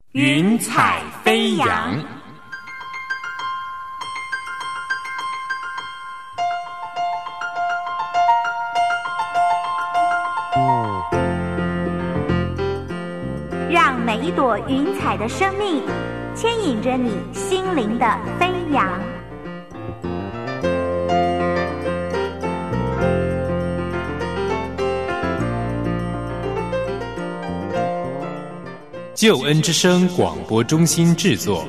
云彩飞扬。 让每一朵云彩的生命牵引着你心灵的飞扬。 救恩之声广播中心制作。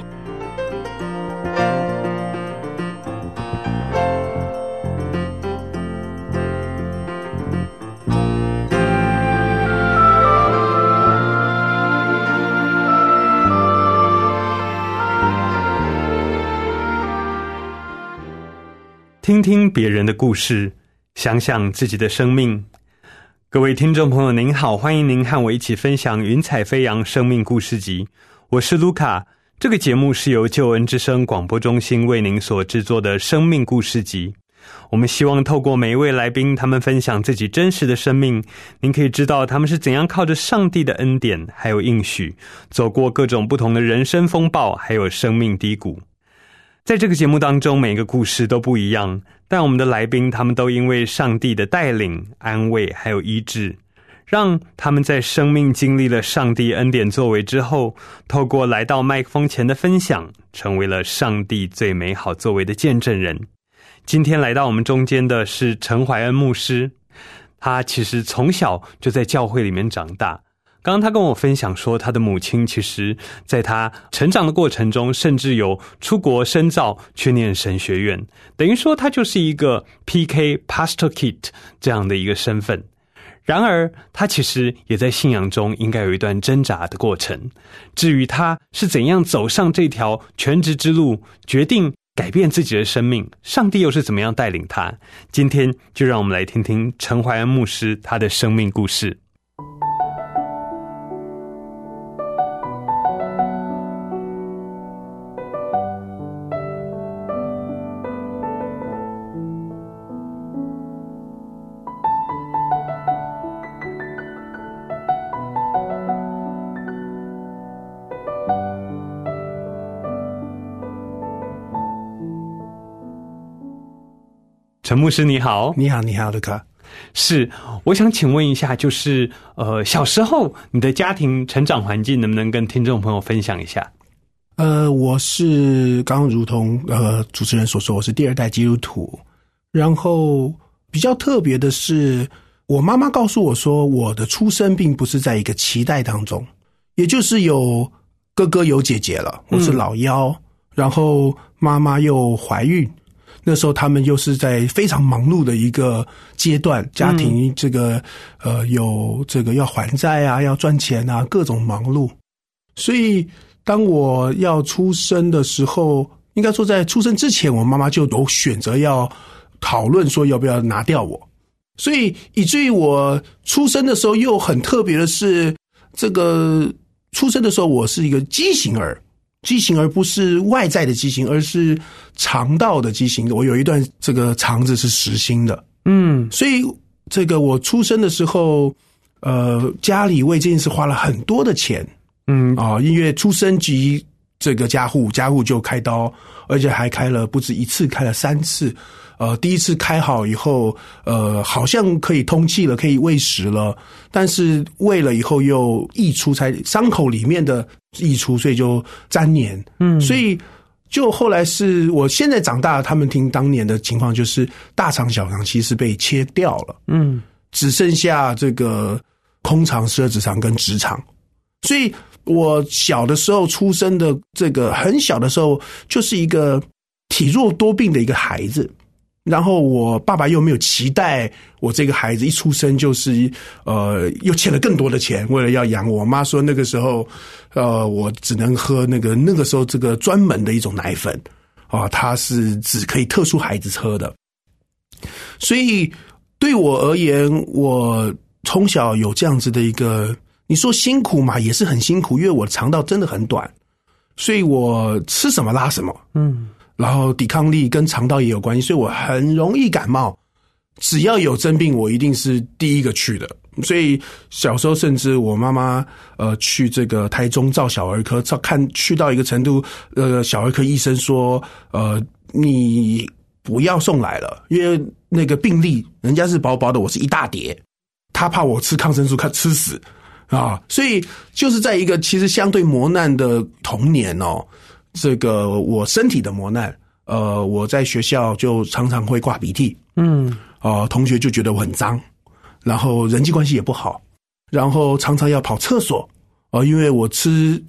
听听别人的故事，想想自己的生命。各位听众朋友您好，欢迎您和我一起分享云彩飞扬生命故事集，我是卢卡。这个节目是由救恩之声广播中心为您所制作的生命故事集。我们希望透过每一位来宾他们分享自己真实的生命，您可以知道他们是怎样靠着上帝的恩典还有应许走过各种不同的人生风暴还有生命低谷。在这个节目当中，每个故事都不一样，但我们的来宾他们都因为上帝的带领、安慰还有医治，让他们在生命经历了上帝恩典作为之后，透过来到麦克风前的分享，成为了上帝最美好作为的见证人。今天来到我们中间的是陈怀恩牧师，他其实从小就在教会里面长大。刚刚他跟我分享说，他的母亲其实在他成长的过程中，甚至有出国深造去念神学院，等于说他就是一个 PK Pastor Kid 这样的一个身份。然而他其实也在信仰中应该有一段挣扎的过程。至于他是怎样走上这条全职之路，决定改变自己的生命，上帝又是怎么样带领他，今天就让我们来听听陈怀恩牧师他的生命故事。陈牧师你好。 你好，你好，卢卡。 是，我想请问一下，就是小时候你的家庭成长环境能不能跟听众朋友分享一下？ 我是刚刚如同主持人所说，我是第二代基督徒。然后比较特别的是，我妈妈告诉我说，我的出生并不是在一个期待当中，也就是有哥哥有姐姐了，我是老幺，然后妈妈又怀孕。那时候他们又是在非常忙碌的一个阶段，家庭这个有这个要还债啊，要赚钱啊，各种忙碌。所以当我要出生的时候，应该说在出生之前，我妈妈就有选择要讨论说要不要拿掉我。所以以至于我出生的时候又很特别的是，这个出生的时候我是一个畸形儿。畸形而不是外在的畸形，而是肠道的畸形。我有一段这个肠子是实心的，所以这个我出生的时候，家里为这件事花了很多的钱，因为出生即这个加护就开刀，而且还开了不止一次，开了3次。第一次开好以后，好像可以通气了，可以喂食了，但是喂了以后又溢出，才伤口里面的溢出，所以就粘黏。所以就后来是我现在长大，他们听当年的情况就是大肠小肠其实被切掉了，只剩下这个空肠、十二指肠跟直肠。所以我小的时候出生的这个很小的时候，就是一个体弱多病的一个孩子。然后我爸爸又没有期待我这个孩子一出生就是又欠了更多的钱，为了要养我。我妈说那个时候我只能喝那个时候这个专门的一种奶粉它是只可以特殊孩子喝的。所以对我而言，我从小有这样子的一个，你说辛苦嘛，也是很辛苦，因为我肠道真的很短，所以我吃什么拉什么。然后抵抗力跟肠道也有关系，所以我很容易感冒。只要有生病，我一定是第一个去的。 所以小时候甚至我妈妈去这个台中照小儿科，去到一个程度，小儿科医生说你不要送来了，因为那个病历人家是薄薄的，我是一大叠，他怕我吃抗生素吃死啊，所以就是在一个其实相对磨难的童年哦，这个我身体的磨难，我在学校就常常会挂鼻涕，同学就觉得我很脏，然后人际关系也不好，然后常常要跑厕所，因为我吃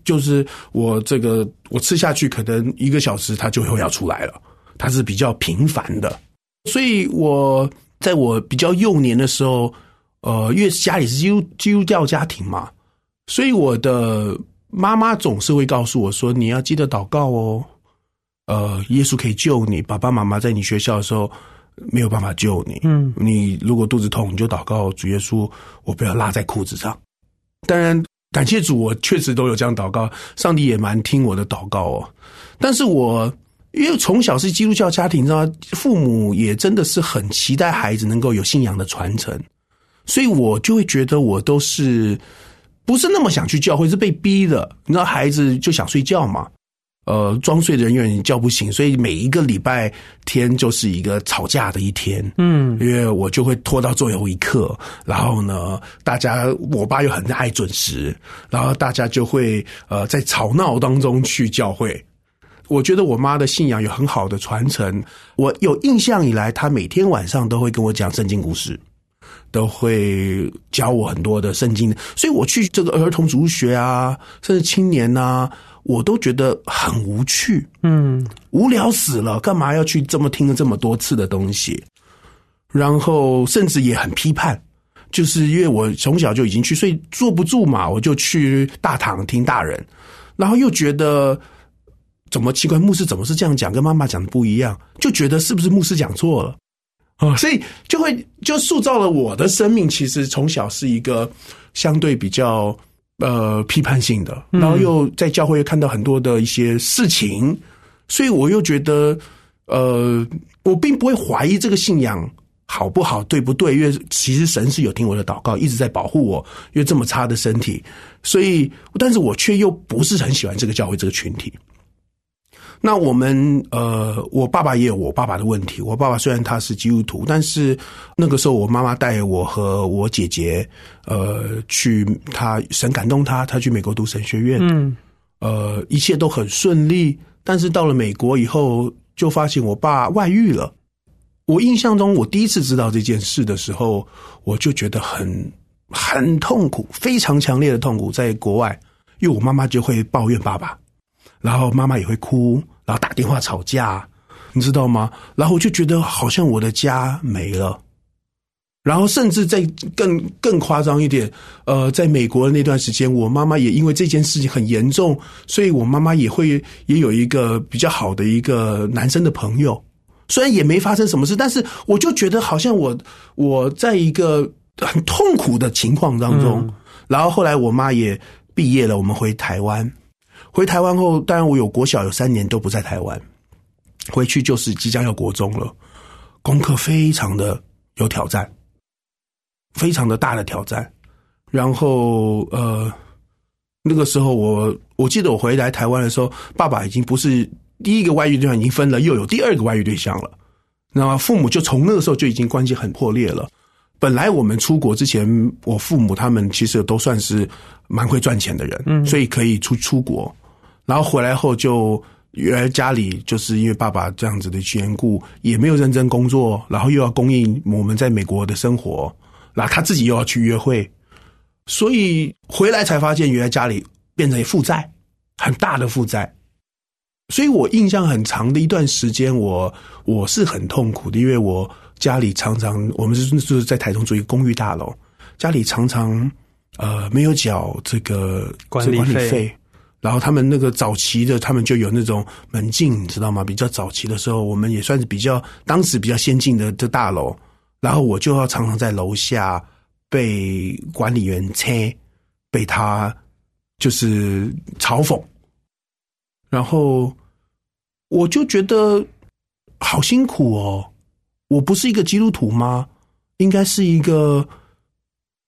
下去可能1个小时它就会要出来了，它是比较频繁的，所以在我比较幼年的时候，因为家里是基督教家庭嘛，所以我的妈妈总是会告诉我说，你要记得祷告哦，耶稣可以救你，爸爸妈妈在你学校的时候没有办法救你，你如果肚子痛你就祷告主耶稣，我不要拉在裤子上。当然感谢主，我确实都有这样祷告，上帝也蛮听我的祷告哦。但是因为从小是基督教家庭，你知道父母也真的是很期待孩子能够有信仰的传承，所以我就会觉得我都是不是那么想去教会，是被逼的。你知道孩子就想睡觉嘛，装睡的人有点叫不醒，所以每一个礼拜天就是一个吵架的一天。因为我就会拖到最后一刻，然后呢，我爸又很爱准时，然后大家就会在吵闹当中去教会。我觉得我妈的信仰有很好的传承，我有印象以来，她每天晚上都会跟我讲圣经故事，都会教我很多的圣经，所以我去这个儿童主学啊，甚至青年啊，我都觉得很无趣，无聊死了，干嘛要去听了这么多次的东西？然后甚至也很批判，就是因为我从小就已经去，所以坐不住嘛，我就去大堂听大人，然后又觉得怎么奇怪，牧师怎么是这样讲，跟妈妈讲的不一样，就觉得是不是牧师讲错了？所以就塑造了我的生命，其实从小是一个相对比较批判性的，然后又在教会看到很多的一些事情，所以我又觉得我并不会怀疑这个信仰好不好，对不对，因为其实神是有听我的祷告，一直在保护我，因为这么差的身体，所以但是我却又不是很喜欢这个教会这个群体。那我爸爸也有我爸爸的问题，我爸爸虽然他是基督徒，但是那个时候我妈妈带我和我姐姐去，神感动他去美国读神学院，一切都很顺利，但是到了美国以后就发现我爸外遇了。我印象中我第一次知道这件事的时候，我就觉得很痛苦，非常强烈的痛苦。在国外，因为我妈妈就会抱怨爸爸，然后妈妈也会哭，然后打电话吵架，你知道吗？然后我就觉得好像我的家没了。然后甚至在更夸张一点，在美国的那段时间，我妈妈也因为这件事情很严重，所以我妈妈也有一个比较好的一个男生的朋友，虽然也没发生什么事，但是我就觉得好像我在一个很痛苦的情况当中。然后后来我妈也毕业了，我们回台湾后，当然我有国小有3年都不在台湾，回去就是即将要国中了，功课非常的有挑战，非常的大的挑战。然后那个时候我记得我回来台湾的时候，爸爸已经不是第一个外遇对象，已经分了，又有第2个外遇对象了。那父母就从那个时候就已经关系很破裂了。本来我们出国之前，我父母他们其实都算是蛮会赚钱的人，所以可以出国。然后回来后就原来家里就是因为爸爸这样子的缘故，也没有认真工作，然后又要供应我们在美国的生活，然后他自己又要去约会，所以回来才发现原来家里变成负债，很大的负债。所以我印象很长的一段时间，我是很痛苦的，因为我家里常常，我们就是在台中住一个公寓大楼，家里常常没有缴这个管理费。然后他们那个早期的，他们就有那种门禁，你知道吗？比较早期的时候，我们也算是当时比较先进的大楼。然后我就要常常在楼下被管理员切，被他就是嘲讽。然后我就觉得好辛苦哦，我不是一个基督徒吗？应该是一个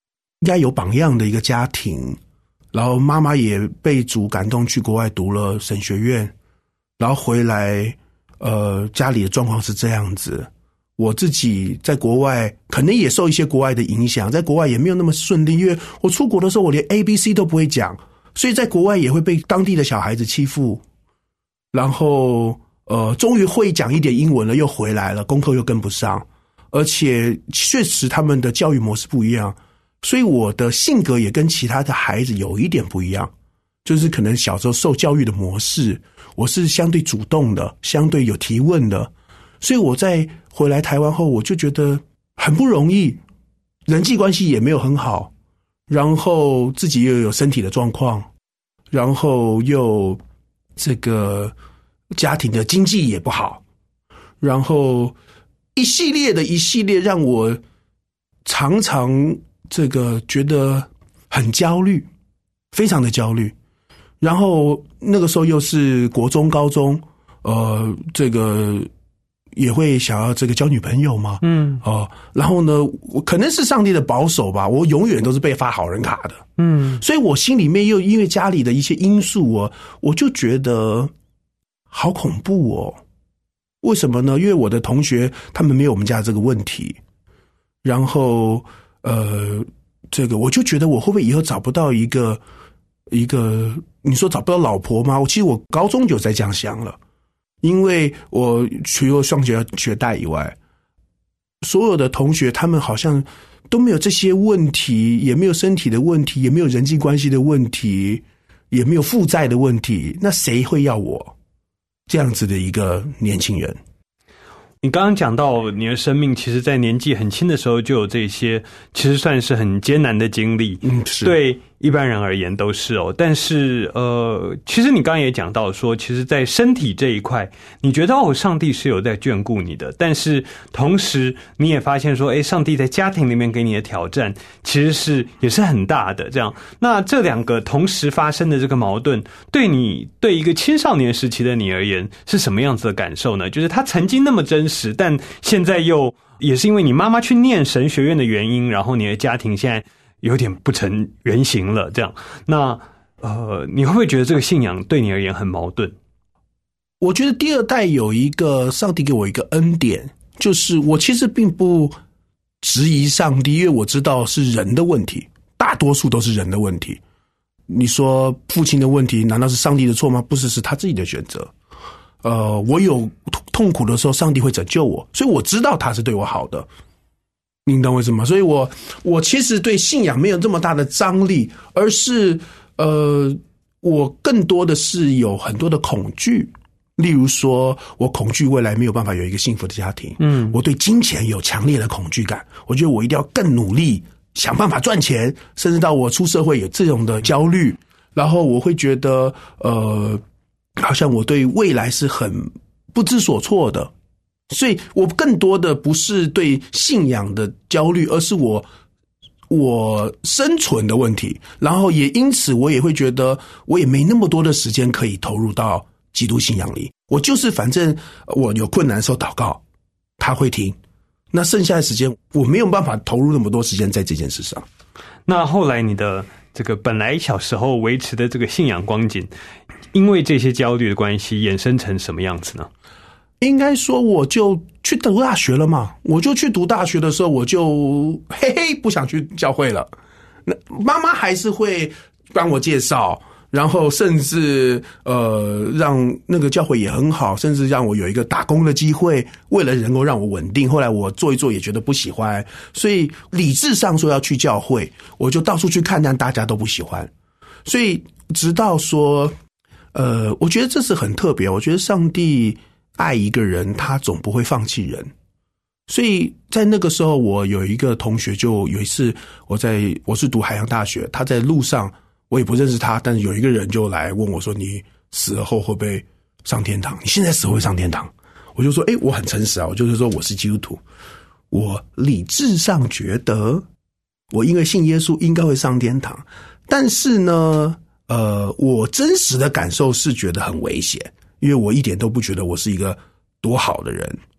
应该有榜样的一个家庭，然后妈妈也被主感动去国外读了神学院，然后回来家里的状况是这样子。我自己在国外可能也受一些国外的影响，在国外也没有那么顺利，因为我出国的时候我连 ABC 都不会讲，所以在国外也会被当地的小孩子欺负，然后终于会讲一点英文了，又回来了，功课又跟不上，而且确实他们的教育模式不一样，所以我的性格也跟其他的孩子有一点不一样，就是可能小时候受教育的模式，我是相对主动的，相对有提问的，所以我在回来台湾后，我就觉得很不容易，人际关系也没有很好，然后自己又有身体的状况，然后又这个家庭的经济也不好，然后一系列让我常常这个觉得很焦虑，非常的焦虑。然后那个时候又是国中高中，这个也会想要这个交女朋友嘛，然后呢，我可能是上帝的保守吧，我永远都是被发好人卡的，所以我心里面又因为家里的一些因素我就觉得好恐怖哦。为什么呢？因为我的同学他们没有我们家这个问题，然后这个我就觉得我会不会以后找不到一个你说找不到老婆吗？其实我高中就在这样想了，因为我除了上学贷以外，所有的同学他们好像都没有这些问题，也没有身体的问题，也没有人际关系的问题，也没有负债的问题，那谁会要我这样子的一个年轻人？ 你刚刚讲到你的生命其实在年纪很轻的时候就有这些其实算是很艰难的经历， 是对一般人而言都是哦。但是其实你刚刚也讲到说，其实在身体这一块你觉得上帝是有在眷顾你的，但是同时你也发现说上帝在家庭里面给你的挑战其实也是很大的这样。那这两个同时发生的这个矛盾对一个青少年时期的你而言是什么样子的感受呢？就是他曾经那么真实，但现在又也是因为你妈妈去念神学院的原因，然后你的家庭现在有点不成原形了这样。那你会不会觉得这个信仰对你而言很矛盾？ 我觉得第二代有一个上帝给我一个恩典，就是我其实并不质疑上帝，因为我知道是人的问题，大多数都是人的问题。你说父亲的问题难道是上帝的错吗？不是，是他自己的选择。我有痛苦的时候上帝会拯救我，所以我知道他是对我好的，你懂为什么？所以我其实对信仰没有这么大的张力，而是我更多的是有很多的恐惧。例如说我恐惧未来没有办法有一个幸福的家庭，我对金钱有强烈的恐惧感，我觉得我一定要更努力想办法赚钱，甚至到我出社会有这种的焦虑，然后我会觉得好像我对未来是很不知所措的，所以我更多的不是对信仰的焦虑，而是我生存的问题，然后也因此我也会觉得我也没那么多的时间可以投入到基督信仰里，我就是反正我有困难的时候祷告他会听，那剩下的时间我没有办法投入那么多时间在这件事上。 那后来你的这个本来小时候维持的这个信仰光景，因为这些焦虑的关系衍生成什么样子呢？ 应该说我就去读大学了嘛，我就去读大学的时候我就不想去教会了，那妈妈还是会帮我介绍，然后甚至让那个教会也很好，甚至让我有一个打工的机会，为了能够让我稳定。后来我做一做也觉得不喜欢，所以理智上说要去教会，我就到处去看，但大家都不喜欢。所以直到说我觉得这是很特别，我觉得上帝爱一个人他总不会放弃人。所以在那个时候我有一个同学，就有一次我是读海洋大学，他在路上我也不认识他，但是有一个人就来问我说，你死了后会不会上天堂？你现在死会上天堂？我就说我很诚实啊，我就是说我是基督徒，我理智上觉得我因为信耶稣应该会上天堂，但是呢我真实的感受是觉得很危险，因为我一点都不觉得我是一个多好的人，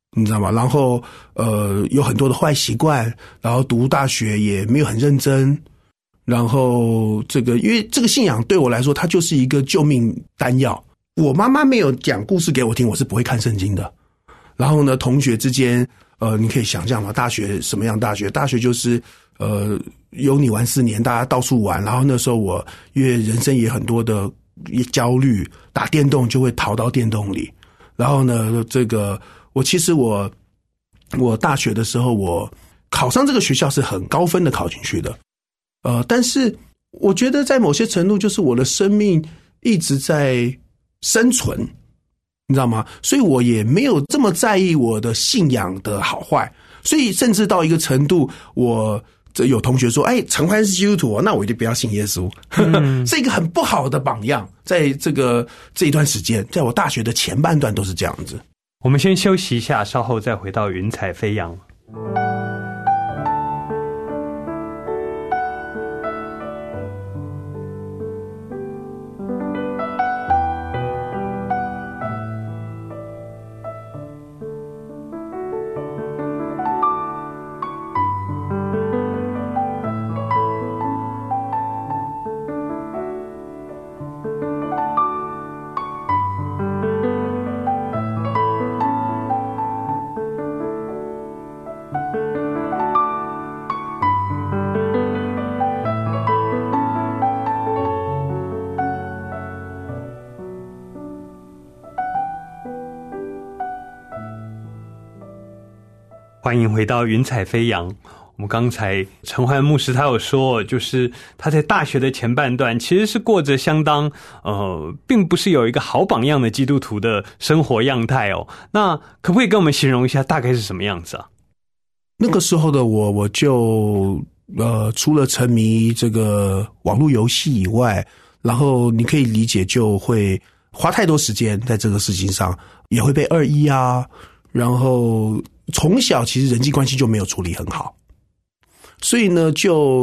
你知道吗？然后有很多的坏习惯，然后读大学也没有很认真，然后因为这个信仰对我来说，它就是一个救命丹药。我妈妈没有讲故事给我听，我是不会看圣经的。然后呢，同学之间，你可以想象嘛，大学什么样大学？大学就是有你玩4年，大家到处玩。然后那时候我因为人生也很多的焦虑，打电动就会逃到电动里。然后呢，我大学的时候，我考上这个学校是很高分的考进去的。但是我觉得在某些程度，就是我的生命一直在生存，你知道吗？所以我也没有这么在意我的信仰的好坏。所以甚至到一个程度，有同学说：“哎，陈欢是基督徒，那我一定不要信耶稣。”是一个很不好的榜样。在这一段时间，在我大学的前半段都是这样子。 我们先休息一下，稍后再回到云彩飞扬。欢迎回到云彩飞扬。我们刚才陈焕牧师他有说，就是他在大学的前半段其实是过着相当并不是有一个好榜样的基督徒的生活样态哦。那可不可以跟我们形容一下大概是什么样子啊？ 那个时候的我就除了沉迷这个网络游戏以外，然后你可以理解就会花太多时间在这个事情上，也会被恶意啊，然后从小其实人际关系就没有处理很好，所以呢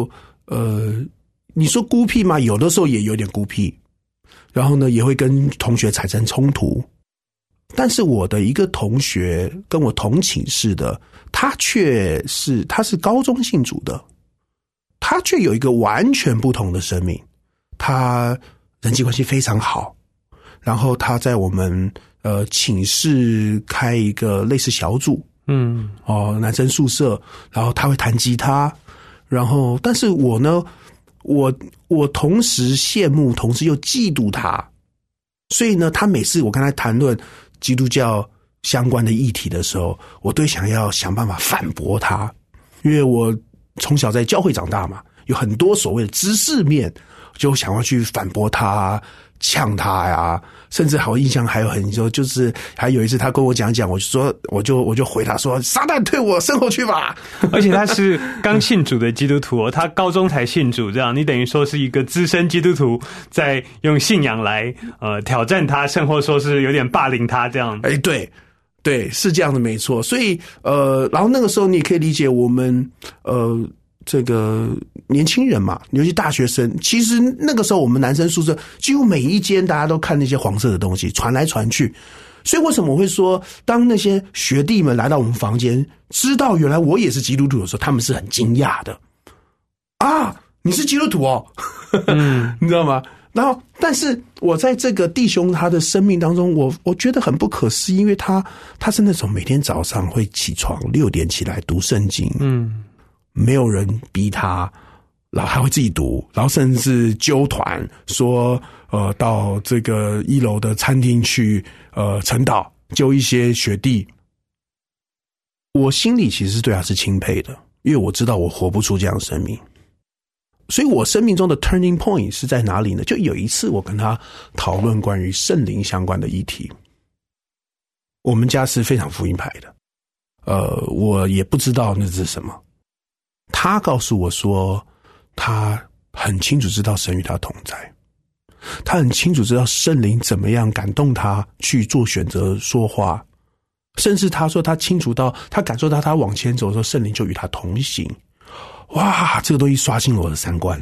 你说孤僻吗？有的时候也有点孤僻，然后呢也会跟同学产生冲突。但是我的一个同学跟我同寝室的，他是高中信主的，他却有一个完全不同的生命，他人际关系非常好，然后他在我们寝室开一个类似小组，男生宿舍，然后他会弹吉他，然后但是我呢，我同时羡慕，同时又嫉妒他，所以呢，他每次我跟他谈论基督教相关的议题的时候，我都想要想办法反驳他，因为我从小在教会长大嘛，有很多所谓的知识面，就想要去反驳他、呛他呀，甚至好印象还有很多，就是还有一次他跟我讲，我就回他说：“撒旦退我身后去吧！” 而且他是刚信主的基督徒哦，他高中才信主，这样你等于说是一个资深基督徒，在用信仰来挑战他，甚或说是有点霸凌他这样。 对，是这样的，没错。所以然后那个时候你也可以理解我们这个年轻人嘛，尤其大学生，其实那个时候我们男生宿舍几乎每一间大家都看那些黄色的东西传来传去，所以为什么我会说，当那些学弟们来到我们房间，知道原来我也是基督徒的时候，他们是很惊讶的啊，你是基督徒哦，你知道吗？然后，但是我在这个弟兄他的生命当中，我觉得很不可思议，因为他是那种每天早上会起床6点起来读圣经，没有人逼他，然后他会自己读，然后甚至揪团说到这个1楼的餐厅去晨祷，揪一些学弟。我心里其实对他是钦佩的，因为我知道我活不出这样的生命。所以我生命中的 turning point 是在哪里呢？就有一次我跟他讨论关于圣灵相关的议题。我们家是非常福音派的，我也不知道那是什么。他告诉我说，他很清楚知道神与他同在，他很清楚知道圣灵怎么样感动他去做选择说话，甚至他说他清楚到他感受到他往前走的时候，圣灵就与他同行。哇，这个东西刷新了我的三观。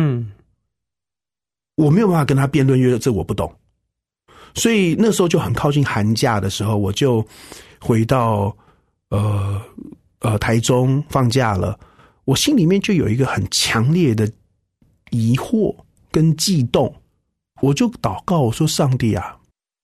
我没有办法跟他辩论，因为这我不懂。所以那时候就很靠近寒假的时候，我就回到台中放假了，我心里面就有一个很强烈的疑惑跟悸动，我就祷告，我说上帝啊，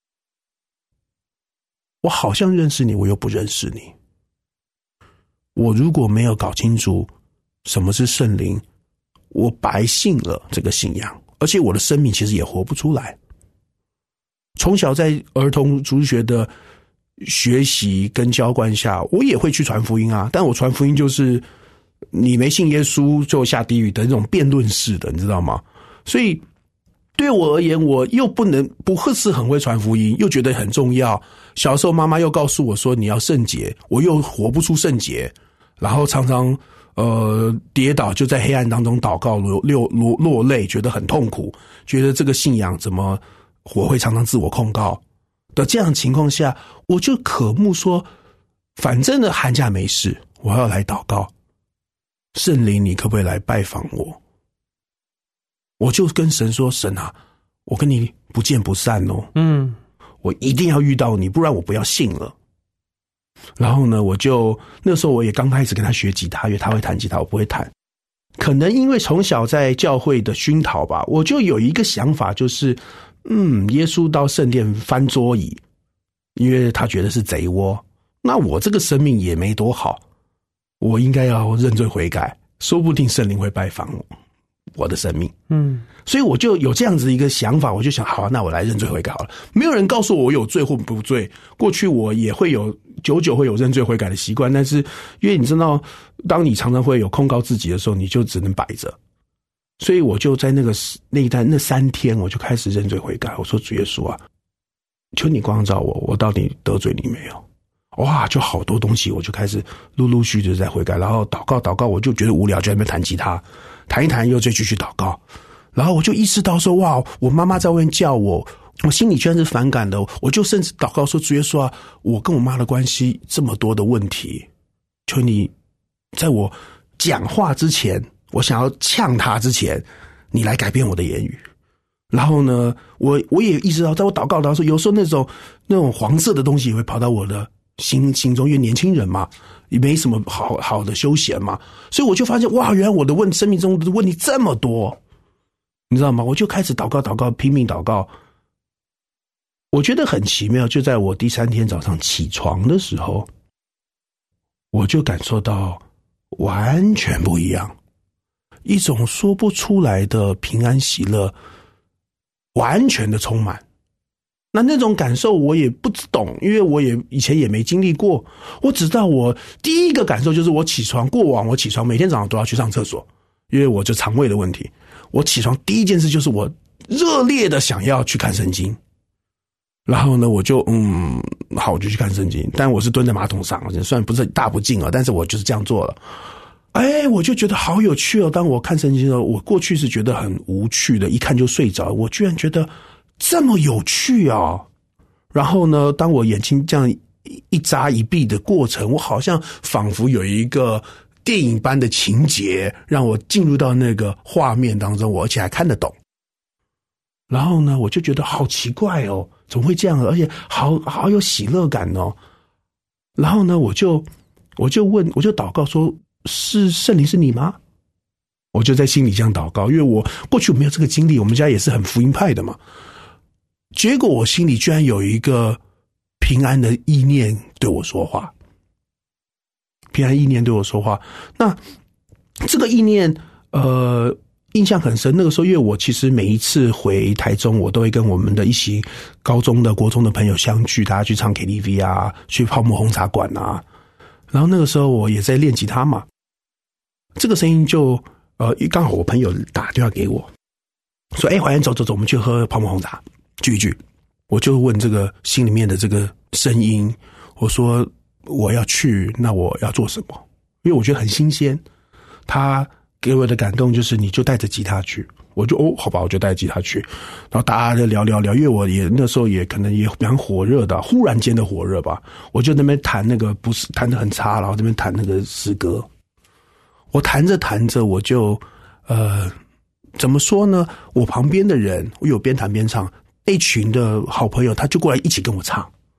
我好像认识你，我又不认识你。我如果没有搞清楚什么是圣灵，我白信了这个信仰，而且我的生命其实也活不出来。从小在儿童主日学的学习跟浇灌下，我也会去传福音啊，但我传福音就是你没信耶稣就下地狱的那种辩论式的，你知道吗？所以对我而言，我又不是很会传福音，又觉得很重要。小时候妈妈又告诉我说你要圣洁，我又活不出圣洁，然后常常跌倒，就在黑暗当中祷告落泪，觉得很痛苦，觉得这个信仰怎么我会常常自我控告的这样的情况下，我就渴慕说，反正呢寒假没事，我要来祷告，圣灵你可不可以来拜访我？我就跟神说，神啊，我跟你不见不散哦，我一定要遇到你，不然我不要信了。然后呢，那时候我也刚开始跟他学吉他，因为他会弹吉他，我不会弹。可能因为从小在教会的熏陶吧，我就有一个想法，就是耶稣到圣殿翻桌椅，因为他觉得是贼窝。那我这个生命也没多好，我应该要认罪悔改，说不定圣灵会拜访我的生命。所以我就有这样子一个想法，我就想，好，那我来认罪悔改好了。没有人告诉我有罪或不罪，过去我也会有久会有认罪悔改的习惯，但是因为你知道，当你常常会有控告自己的时候，你就只能摆着。所以我就在那3天，我就开始认罪悔改。我说，主耶稣啊，求你光照我，我到底得罪你没有？哇，就好多东西，我就开始陆续的在悔改，然后祷告，我就觉得无聊，就在那边弹吉他，弹一弹又再继续祷告。然后我就意识到说，哇，我妈妈在外面叫我心里居然是反感的。我就甚至祷告说，主耶稣啊，我跟我妈的关系这么多的问题，求你在我讲话之前，我想要呛她之前，你来改变我的言语。然后呢，我也意识到，在我祷告的时候，有时候那种黄色的东西也会跑到我的心中，因为年轻人嘛，也没什么好的休闲嘛，所以我就发现，哇，原来我的生命中的问题这么多，你知道吗？我就开始祷告，拼命祷告。我觉得很奇妙，就在我第3天早上起床的时候，我就感受到完全不一样，一种说不出来的平安喜乐，完全的充满。那种感受我也不懂，因为我也以前也没经历过。我只知道我第一个感受就是我起床，过往我起床每天早上都要去上厕所，因为我就肠胃的问题。我起床第一件事就是我热烈的想要去看圣经。然后呢，我就好，我就去看圣经，但我是蹲在马桶上，虽然不是大不敬啊，但是我就是这样做了。我就觉得好有趣哦。当我看圣经的时候，我过去是觉得很无趣的，一看就睡着，我居然觉得这么有趣啊！然后呢，当我眼睛这样一眨一闭的过程，我好像仿佛有一个电影般的情节，让我进入到那个画面当中，我而且还看得懂。然后呢，我就觉得好奇怪哦，怎么会这样？而且好有喜乐感哦。然后呢，我就祷告说，是圣灵是你吗？我就在心里这样祷告，因为我过去没有这个经历，我们家也是很福音派的嘛。结果我心里居然有一个平安的意念对我说话，那这个意念印象很深。那个时候因为我其实每一次回台中，我都会跟我们的一起高中的国中的朋友相聚，大家去唱 KTV 啊，去泡沫红茶馆啊。然后那个时候我也在练吉他嘛，这个声音就刚好我朋友打电话给我说，怀恩走，我们去喝泡沫红茶聚一聚。我就问这个心里面的这个声音，我说我要去，那我要做什么？因为我觉得很新鲜。他给我的感动就是你就带着吉他去，我就好吧，我就带着吉他去，然后大家就聊，因为我也那时候也可能也蛮火热的，忽然间的火热吧，我就那边弹那个不是弹得很差，然后那边弹那个诗歌。我弹着我就怎么说呢？我旁边的人，我有边弹边唱，那群的好朋友他就过来一起跟我唱，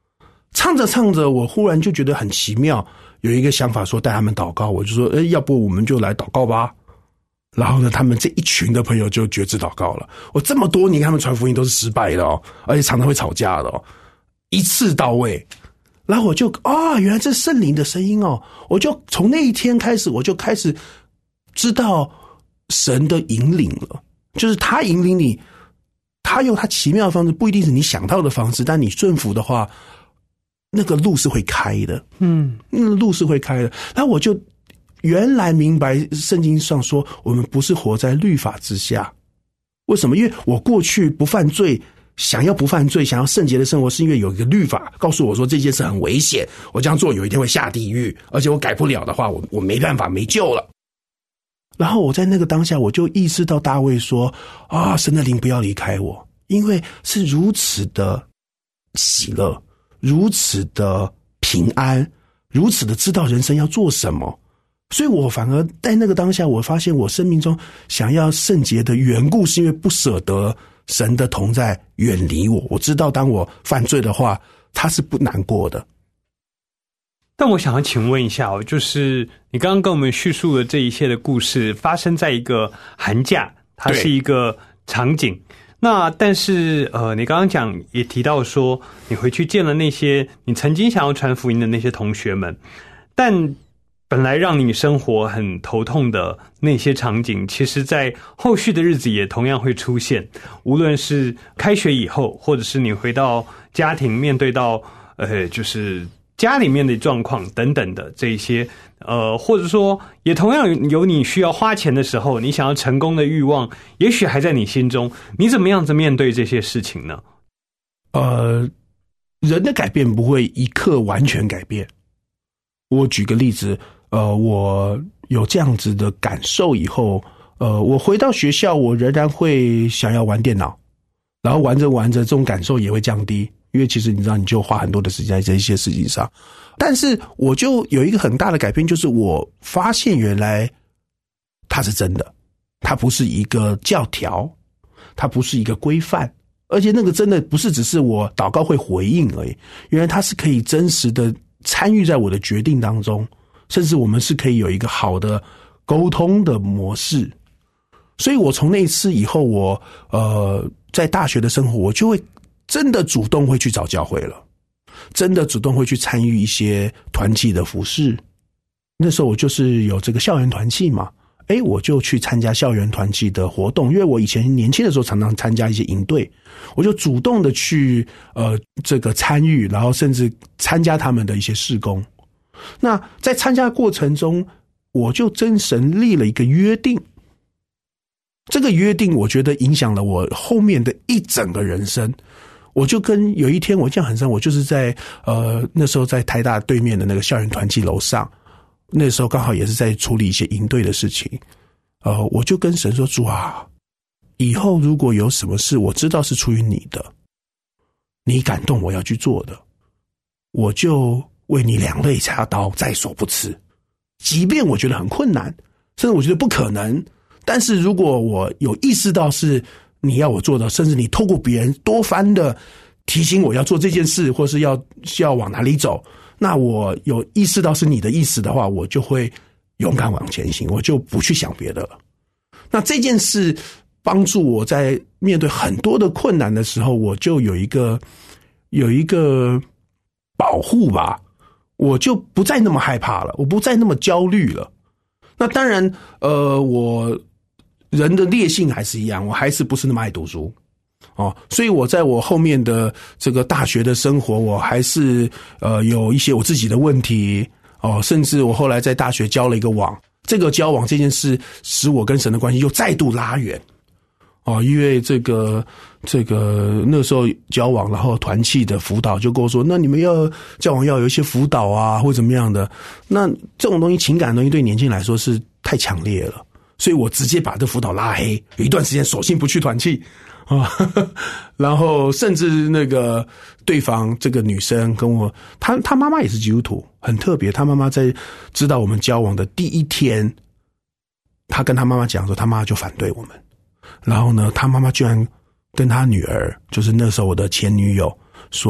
唱着唱着，我忽然就觉得很奇妙，有一个想法说带他们祷告，我就说，要不我们就来祷告吧。然后呢，他们这一群的朋友就决志祷告了。我这么多年他们传福音都是失败的哦，而且常常会吵架的哦，一次到位。然后我就原来这是圣灵的声音哦，我就从那一天开始，我就开始知道神的引领了，就是他引领你，他用他奇妙的方式，不一定是你想到的方式，但你顺服的话，那个路是会开的，那个路是会开的。然后我就原来明白圣经上说，我们不是活在律法之下。为什么？因为我过去不犯罪，想要不犯罪，想要圣洁的生活，是因为有一个律法告诉我说这件事很危险，我这样做有一天会下地狱，而且我改不了的话，我没办法，没救了。然后我在那个当下，我就意识到大卫说神的灵不要离开我，因为是如此的喜乐，如此的平安，如此的知道人生要做什么。所以我反而在那个当下，我发现我生命中想要圣洁的缘故，是因为不舍得神的同在远离我。我知道当我犯罪的话，他是不难过的。 但我想要请问一下就是你刚刚跟我们叙述的这一切的故事发生在一个寒假，它是一个场景。那但是你刚刚讲也提到说你回去见了那些你曾经想要传福音的那些同学们，但本来让你生活很头痛的那些场景，其实在后续的日子也同样会出现，无论是开学以后，或者是你回到家庭面对到就是家里面的状况等等的这一些或者说也同样有你需要花钱的时候，你想要成功的欲望也许还在你心中，你怎么样子面对这些事情呢？ 人的改变不会一刻完全改变。我举个例子，我有这样子的感受以后，我回到学校，我仍然会想要玩电脑，然后玩着玩着，这种感受也会降低，因为其实你知道，你就花很多的时间在这些事情上。但是我就有一个很大的改变，就是我发现原来它是真的，它不是一个教条，它不是一个规范，而且那个真的不是只是我祷告会回应而已，原来它是可以真实的参与在我的决定当中，甚至我们是可以有一个好的沟通的模式。所以我从那一次以后，我在大学的生活，我就会真的主动会去找教会了，真的主动会去参与一些团契的服事。那时候我就是有这个校园团契嘛，我就去参加校园团契的活动，因为我以前年轻的时候常常参加一些营队，我就主动的去这个参与，然后甚至参加他们的一些事工。那在参加过程中，我就跟神立了一个约定，这个约定我觉得影响了我后面的一整个人生。我就跟有一天我印象很深，我就是在那时候在台大对面的那个校园团契楼上，那时候刚好也是在处理一些营队的事情，我就跟神说，主啊，以后如果有什么事我知道是出于你的，你感动我要去做的，我就为你两肋插刀，在所不辞。即便我觉得很困难，甚至我觉得不可能，但是如果我有意识到是你要我做的，甚至你透过别人多番的提醒我要做这件事，或是要往哪里走，那我有意识到是你的意思的话，我就会勇敢往前行，我就不去想别的了。那这件事帮助我在面对很多的困难的时候，我就有一个保护吧，我就不再那么害怕了，我不再那么焦虑了。那当然我人的劣性还是一样，我还是不是那么爱读书所以我在我后面的这个大学的生活，我还是有一些我自己的问题甚至我后来在大学交了一个网，这个交往这件事使我跟神的关系又再度拉远因为这个那时候交往，然后团契的辅导就跟我说，那你们要交往要有一些辅导啊，或怎么样的。那这种东西，情感的东西对年轻人来说是太强烈了，所以我直接把这辅导拉黑，有一段时间索性不去团契然后甚至那个对方这个女生跟我，她妈妈也是基督徒，很特别。她妈妈在知道我们交往的第一天，她跟她妈妈讲说，她妈妈就反对我们。然后呢，她妈妈居然跟她女儿，就是那时候我的前女友说，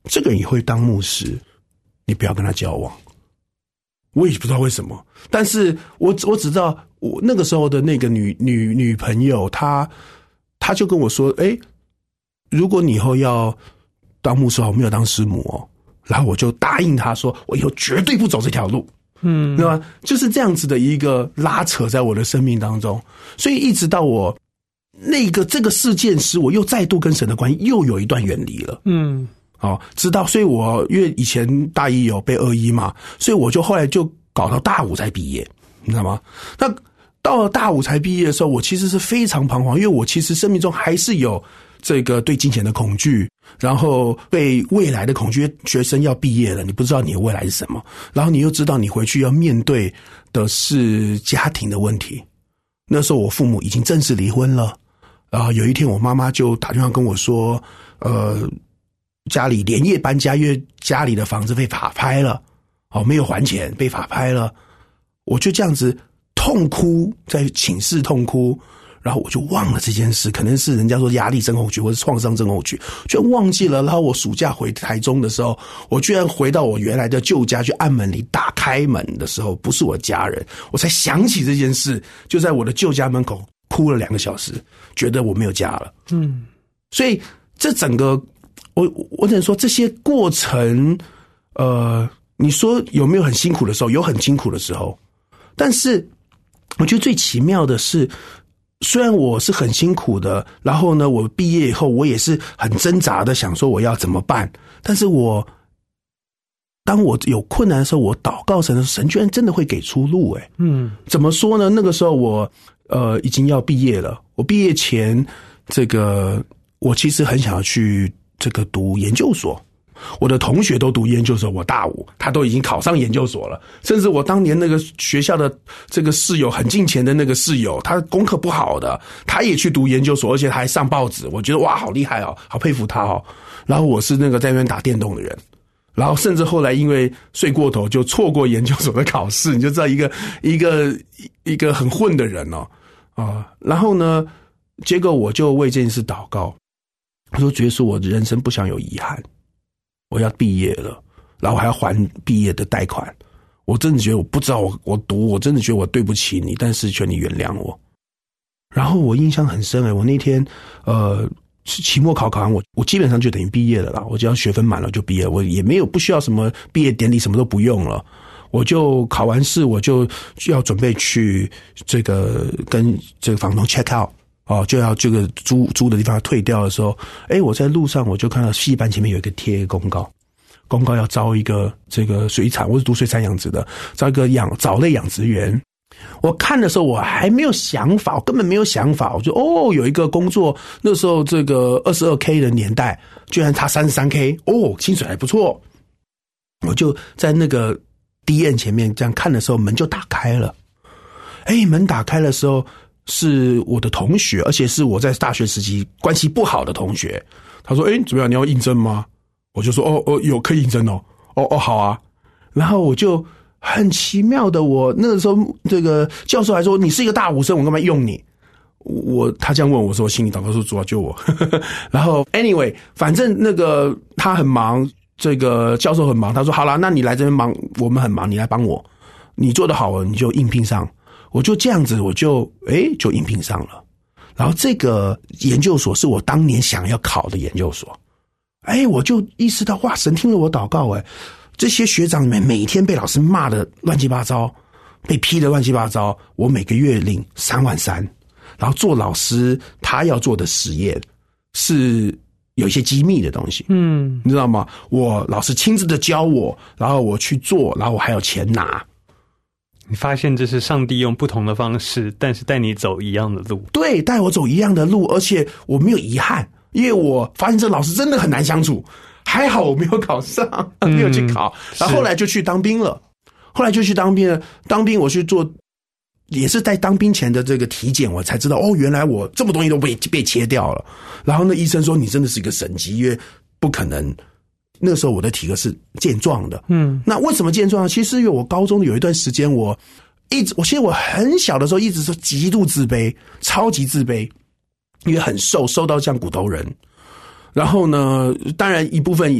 这个人也会当牧师，你不要跟他交往。我也不知道为什么，但是我只知道我那个时候的那个女朋友，她就跟我说，如果你以后要当牧师，我没有当师母哦。然后我就答应她说，我以后绝对不走这条路。对吧？就是这样子的一个拉扯在我的生命当中，所以一直到我这个事件时，我又再度跟神的关系又有一段远离了。知道，所以我因为以前大一有被21嘛，所以我就后来就搞到大5才毕业，你知道吗？那到了大5才毕业的时候，我其实是非常彷徨，因为我其实生命中还是有这个对金钱的恐惧，然后对未来的恐惧。学生要毕业了，你不知道你的未来是什么，然后你又知道你回去要面对的是家庭的问题。那时候我父母已经正式离婚了，有一天我妈妈就打电话跟我说，家里连夜搬家，因为家里的房子被法拍了，没有还钱，被法拍了。我就这样子痛哭，在寝室痛哭，然后我就忘了这件事，可能是人家说压力症候群或者创伤症候群，居然忘记了。然后我暑假回台中的时候，我居然回到我原来的旧家去按门铃，打开门的时候不是我家人，我才想起这件事，就在我的旧家门口哭了2个小时，觉得我没有家了。所以这整个我只能说这些过程，你说有没有很辛苦的时候？有很辛苦的时候，但是我觉得最奇妙的是，虽然我是很辛苦的，然后呢，我毕业以后我也是很挣扎的想说我要怎么办，但是当我有困难的时候，我祷告神的时候，神居然真的会给出路。怎么说呢？那个时候我已经要毕业了，我毕业前我其实很想要去读研究所。我的同学都读研究所，我大5，他都已经考上研究所了。甚至我当年那个学校的这个室友，很近前的那个室友，他功课不好的，他也去读研究所，而且他还上报纸。我觉得哇，好厉害哦，好佩服他哦。然后我是那个在那边打电动的人，然后甚至后来因为睡过头就错过研究所的考试，你就知道一个很混的人哦。然后呢，结果我就为这件事祷告，我说觉得我的人生不想有遗憾。我要毕业了，然后我还要还毕业的贷款。我真的觉得我不知道我真的觉得我对不起你，但是求你原谅我。然后我印象很深我那天期末考完我基本上就等于毕业了啦，我只要学分满了就毕业，我也不需要什么毕业典礼，什么都不用了。我就考完试，我就要准备去跟这个房东 check out。就要这个租的地方退掉的时候，我在路上我就看到戏班前面有一个贴公告要招一个这个水产，我是读水产养殖的，招一个藻类养殖员。我看的时候我还没有想法，我根本没有想法，我就有一个工作，那时候这个 22K 的年代，居然他 33K， 薪水还不错。我就在那个 DN 前面这样看的时候，门就打开了。门打开的时候，是我的同学，而且是我在大学时期关系不好的同学。他说怎么样，你要应征吗？我就说有可以应征好啊。然后我就很奇妙的，我那个时候这个教授还说，你是一个大5生，我干嘛用你？他这样问我说，我心里祷告说，主要救我。然后 anyway， 反正那个他很忙，这个教授很忙，他说好啦，那你来这边忙，我们很忙，你来帮我，你做得好了你就应聘上。我就这样子，我就应聘上了。然后这个研究所是我当年想要考的研究所。我就意识到，哇，神听了我祷告。这些学长里面每天被老师骂的乱七八糟，被批的乱七八糟，我每个月领3万3，然后做老师他要做的实验是有一些机密的东西，你知道吗？我老师亲自的教我，然后我去做，然后我还有钱拿。 你发现这是上帝用不同的方式，但是带你走一样的路。 对，带我走一样的路，而且我没有遗憾，因为我发现这老师真的很难相处。还好我没有考上，没有去考。然后后来就去当兵了。当兵我去做，也是在当兵前的这个体检，我才知道原来我这么东西都被切掉了。然后那医生说，你真的是一个神迹，因为不可能。那时候我的体格是健壮的，那为什么健壮呢？其实因为我高中有一段时间，我其实我很小的时候一直是极度自卑，超级自卑，因为很瘦到像骨头人。然后呢，当然一部分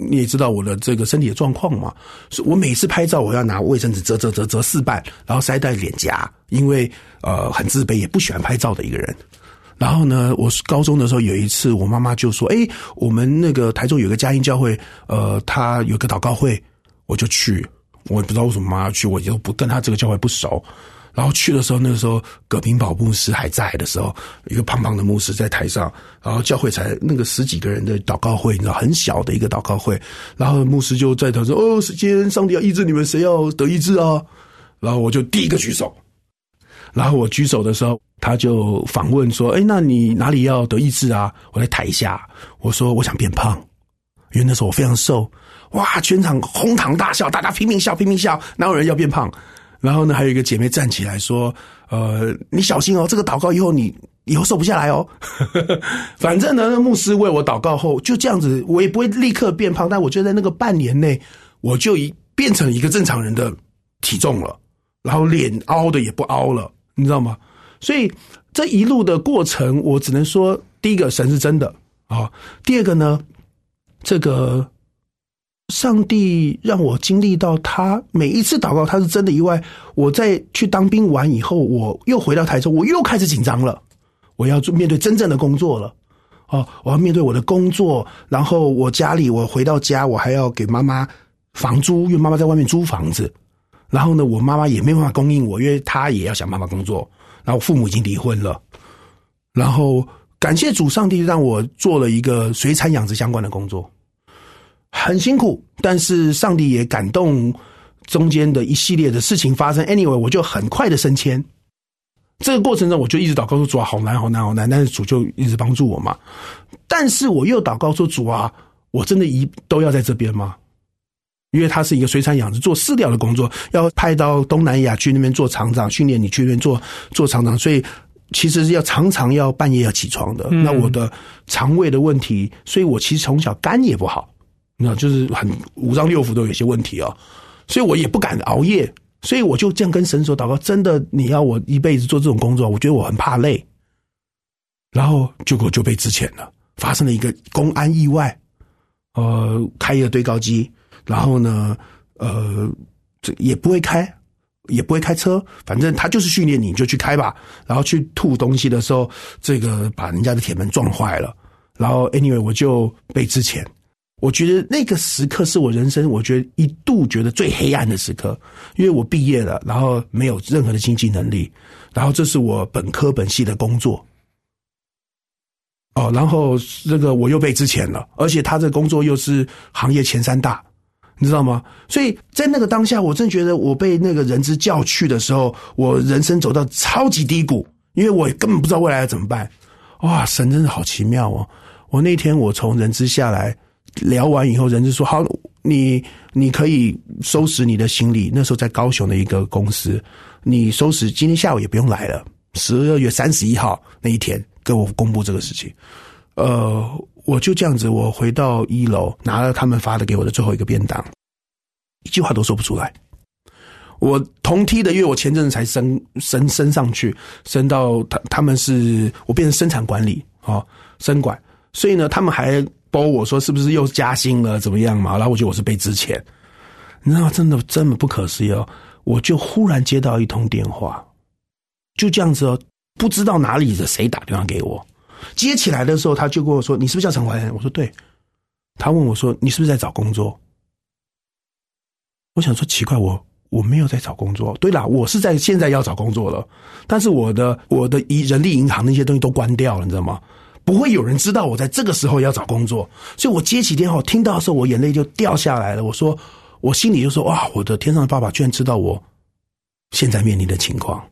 你也知道我的这个身体的状况嘛，所以我每次拍照我要拿卫生纸折4瓣，然后塞在脸颊，因为很自卑，也不喜欢拍照的一个人。然后呢，我高中的时候有一次，我妈妈就说：“我们那个台中有个嘉音教会，他有个祷告会，我就去。我也不知道为什么妈妈要去，我就不跟他这个教会不熟。然后去的时候，那个时候葛平宝牧师还在的时候，一个胖胖的牧师在台上，然后教会才那个10几个人的祷告会，你知道很小的一个祷告会，然后牧师就在头说：今天上帝要医治你们，谁要得医治啊？然后我就第一个举手，然后我举手的时候，他就访问说：那你哪里要得医治啊？我在台下，我说我想变胖，因为那时候我非常瘦，哇，全场哄堂大笑，大家拼命笑，哪有人要变胖？然后呢，还有一个姐妹站起来说：你小心哦，这个祷告你以后瘦不下来哦。反正呢，牧师为我祷告后，就这样子，我也不会立刻变胖，但我就在那个半年内，我就变成一个正常人的体重了，然后脸凹的也不凹了，你知道吗？所以这一路的过程，我只能说，第一个神是真的啊，第二个呢，这个上帝让我经历到他每一次祷告他是真的以外，我在去当兵完以后，我又回到台中，我又开始紧张了，我要面对真正的工作了。我要面对我的工作，然后我家里，我回到家，我还要给妈妈房租，因为妈妈在外面租房子。然后呢，我妈妈也没办法供应我，因为她也要想办法工作。然后我父母已经离婚了。然后感谢主，上帝让我做了一个水产养殖相关的工作。很辛苦，但是上帝也感动中间的一系列的事情发生。Anyway， 我就很快的升迁。这个过程中，我就一直祷告说：主啊，好难，好难，好难。但是主就一直帮助我嘛。但是我又祷告说：主啊，我真的都要在这边吗？因为他是一个水产养殖，做饲料的工作，要派到东南亚去那边做厂长，训练你去那边做厂长，所以其实是常常要半夜要起床的。那我的肠胃的问题，所以我其实从小肝也不好。那就是很五脏六腑都有些问题哦，所以我也不敢熬夜，所以我就这样跟神说祷告，真的你要我一辈子做这种工作，我觉得我很怕累，然后结果就被资遣了，发生了一个公安意外，开一个堆高机，然后呢，也不会开车，反正他就是训练你就去开吧，然后去吐东西的时候，这个把人家的铁门撞坏了，然后 anyway 我就被资遣。我觉得那个时刻是我人生我觉得一度觉得最黑暗的时刻，因为我毕业了，然后没有任何的经济能力，然后这是我本科本系的工作，然后这个我又被资遣了，而且他这工作又是行业前3大，你知道吗？所以在那个当下，我真觉得我被那个人之叫去的时候，我人生走到超级低谷，因为我根本不知道未来要怎么办。哇，神真的好奇妙哦！我那天我从人之下来。聊完以后，人就说好，你可以收拾你的行李。那时候在高雄的一个公司，你收拾今天下午也不用来了。12月31号那一天跟我公布这个事情，我就这样子，我回到1楼，拿了他们发的给我的最后一个便当，一句话都说不出来。我同梯的，因为我前阵子才升上去，升到他们是我变成生产管理生管，所以呢，他们还包我说是不是又加薪了怎么样嘛？然后我觉得我是被资遣，你知道真的不可思议哦！我就忽然接到一通电话，就这样子哦，不知道哪里的谁打电话给我，接起来的时候他就跟我说：“你是不是叫陈怀恩？”我说：“对。”他问我说：“你是不是在找工作？”我想说奇怪，我没有在找工作。对啦，我是现在要找工作了，但是我的人力银行那些东西都关掉了，你知道吗？不会有人知道我在这个时候要找工作，所以我接起电话，我听到的时候我眼泪就掉下来了。我说，我心里就说：哇，我的天上的爸爸居然知道我现在面临的情况。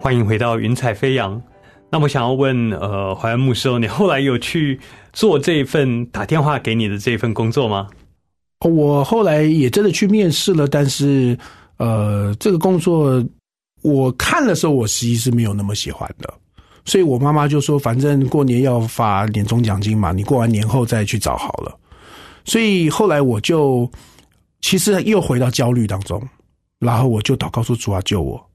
欢迎回到云彩飞扬。那我想要问怀恩牧师，你后来有去做这一份打电话给你的这一份工作吗？ 我后来也真的去面试了，但是这个工作我看的时候我实际是没有那么喜欢的，所以我妈妈就说反正过年要发年终奖金嘛，你过完年后再去找好了。所以后来我就其实又回到焦虑当中，然后我就祷告说主啊救我。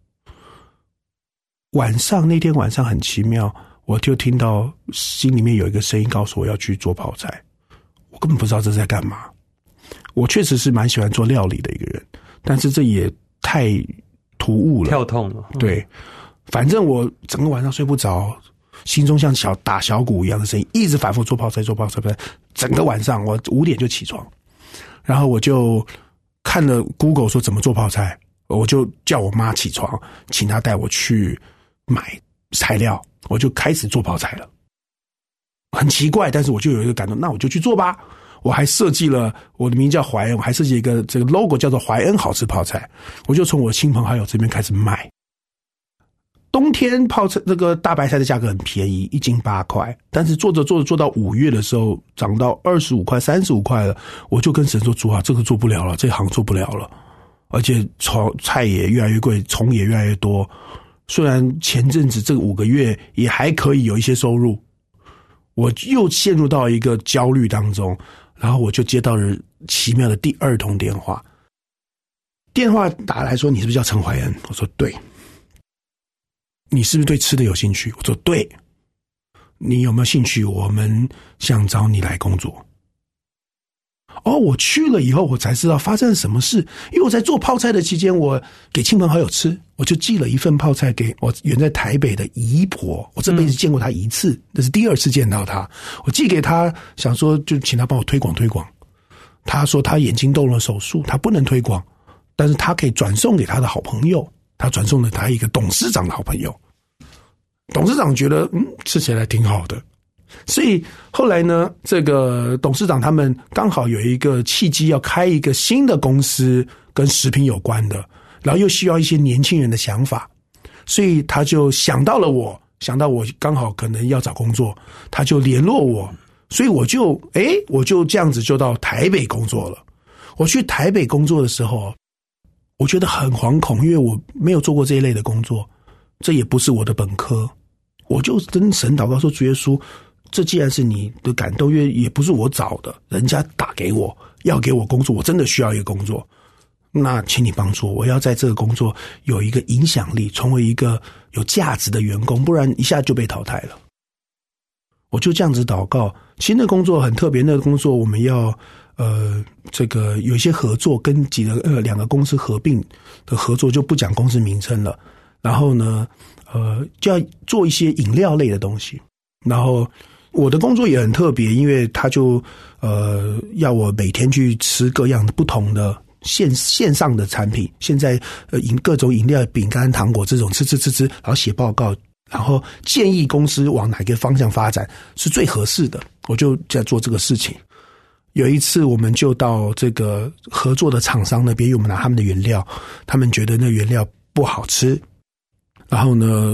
那天晚上很奇妙，我就听到心里面有一个声音告诉我要去做泡菜，我根本不知道这在干嘛。我确实是蛮喜欢做料理的一个人，但是这也太突兀了， 跳痛了。 对，反正我整个晚上睡不着，心中像打小鼓一样的声音一直反复做泡菜，整个晚上我5点就起床，然后我就看了 Google 说怎么做泡菜，我就叫我妈起床，请她带我去买材料，我就开始做泡菜了。很奇怪，但是我就有一个感动，那我就去做吧。我还设计了，我的名叫怀恩，我还设计一个这个 logo 叫做怀恩好吃泡菜，我就从我的亲朋好友这边开始卖。冬天泡菜这个大白菜的价格很便宜，1斤8块，但是做着到5月的时候涨到25块35块了，我就跟神说主啊，这个做不了了，这行做不了了，而且菜也越来越贵，虫也越来越多。虽然前阵子这5个月也还可以有一些收入，我又陷入到一个焦虑当中，然后我就接到了奇妙的第2通电话。电话打来说你是不是叫陈怀恩？我说对。你是不是对吃的有兴趣？我说对。你有没有兴趣？我们想找你来工作。我去了以后我才知道发生了什么事，因为我在做泡菜的期间，我给亲朋好友吃，我就寄了一份泡菜给我远在台北的姨婆，我这辈子见过她1次，这是第2次见到她，我寄给她，想说就请她帮我推广推广。她说她眼睛动了手术，她不能推广，但是她可以转送给她的好朋友，她转送了她一个董事长的好朋友，董事长觉得吃起来挺好的。所以后来呢，这个董事长他们刚好有一个契机要开一个新的公司跟食品有关的，然后又需要一些年轻人的想法，所以他就想到我刚好可能要找工作，他就联络我，所以我就这样子就到台北工作了。我去台北工作的时候，我觉得很惶恐，因为我没有做过这一类的工作，这也不是我的本科。我就跟神祷告说，主耶稣，这既然是你的感动，因为也不是我找的，人家打给我要给我工作，我真的需要一个工作，那请你帮助我要在这个工作有一个影响力，成为一个有价值的员工，不然一下就被淘汰了。我就这样子祷告。其实那工作很特别，那个工作我们要这个有一些合作，跟2个公司合并的合作，就不讲公司名称了。然后呢就要做一些饮料类的东西。然后我的工作也很特别，因为他就要我每天去吃各样的不同的线上的产品，现在各种饮料、饼干、糖果这种吃，然后写报告，然后建议公司往哪个方向发展是最合适的，我就在做这个事情。有一次我们就到这个合作的厂商那边，因为我们拿他们的原料，他们觉得那原料不好吃，然后呢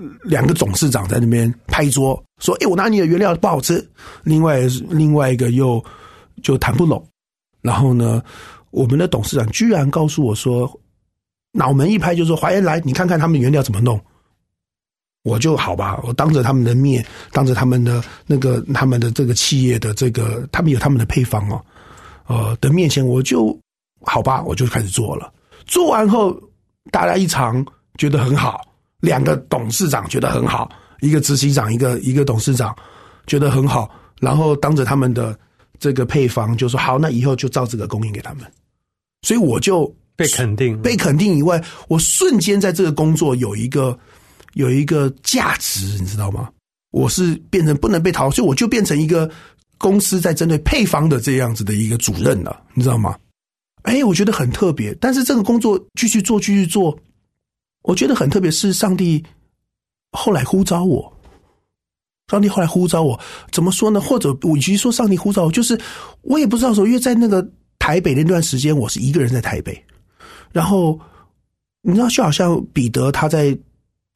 2个董事长在那边拍桌说我拿你的原料不好吃，另外一个又就谈不拢。然后呢我们的董事长居然告诉我说，脑门一拍就说，怀恩来，你看看他们原料怎么弄。我就好吧，我当着他们的面，当着他们的他们的这个企业的这个，他们有他们的配方的面前，我就好吧，我就开始做了。做完后大家一尝觉得很好，2个董事长觉得很好，一个执行长，一个董事长觉得很好，然后当着他们的这个配方就说好，那以后就照这个供应给他们。所以我就被肯定以外，我瞬间在这个工作有一个价值，你知道吗？我是变成不能被淘汰，所以我就变成一个公司在针对配方的这样子的一个主任了，你知道吗？我觉得很特别。但是这个工作继续做，我觉得很特别，是上帝后来呼召我。怎么说呢？或者我与其说上帝呼召我，就是我也不知道说，因为在那个台北那段时间，我是一个人在台北，然后你知道，就好像彼得他在